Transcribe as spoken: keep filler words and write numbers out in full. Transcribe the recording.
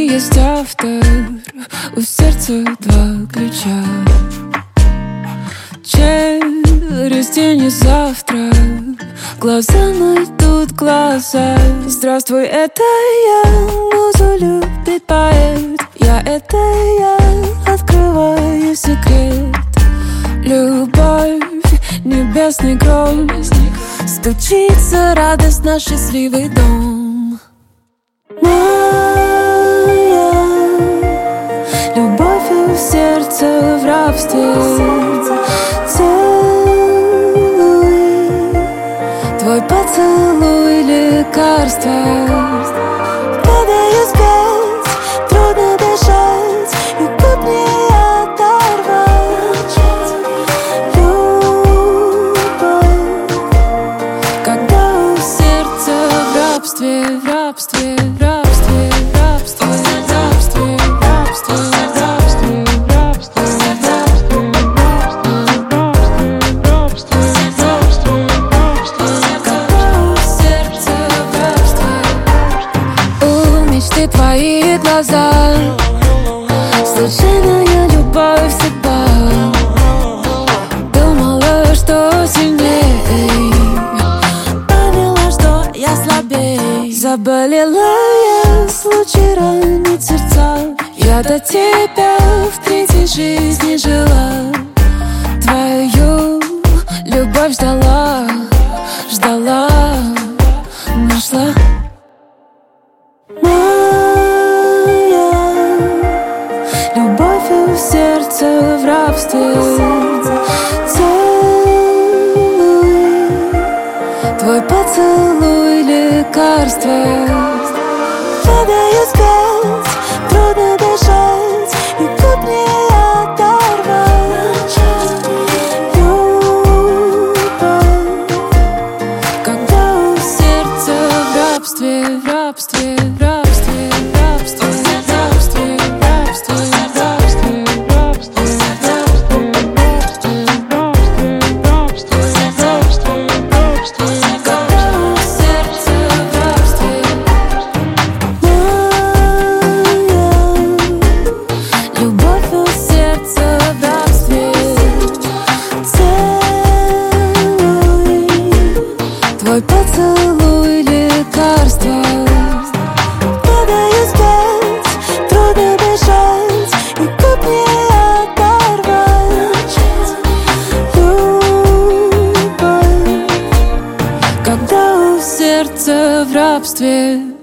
жизни есть автор, у сердца два ключа. Через день и завтра глаза найдут глаза. Здравствуй, это я, музу любит поэт. Я, это я, открываю секрет. Любовь, небесный гром, стучится радостно счастливый дом. Моя любовь у сердца в рабстве. Целуй, твой поцелуй лекарство. Падаю спать, трудно дышать, и губ не оторвать. Любовь, когда у сердца в рабстве, в рабстве, в рабстве, в рабстве, в рабстве, в рабстве, в рабстве, в рабстве, в рабстве, когда у сердца в рабстве. У мечты твои глаза, случайная любовь, судьба. Думала, что сильней, поняла, что я слабей. Заболела я, случай ранит сердца. Я до тебя в третьей жизни жила. Твою любовь ждала, ждала, нашла. Моя любовь у сердца в рабстве. Целуй, твой поцелуй лекарство. Падаю спать, трудно дышать, и губ не оторвать. Любовь, когда у сердца в рабстве, в рабстве, в рабстве, в рабстве, в рабстве, в рабстве, в рабстве, в рабстве, в рабстве, в рабстве, когда у сердца в рабстве. Моя любовь у сердца в рабстве. Целуй, твой поцелуй лекарство. Падаю спать, трудно дышать, и губ не оторвать. Любовь, когда у сердца в рабстве.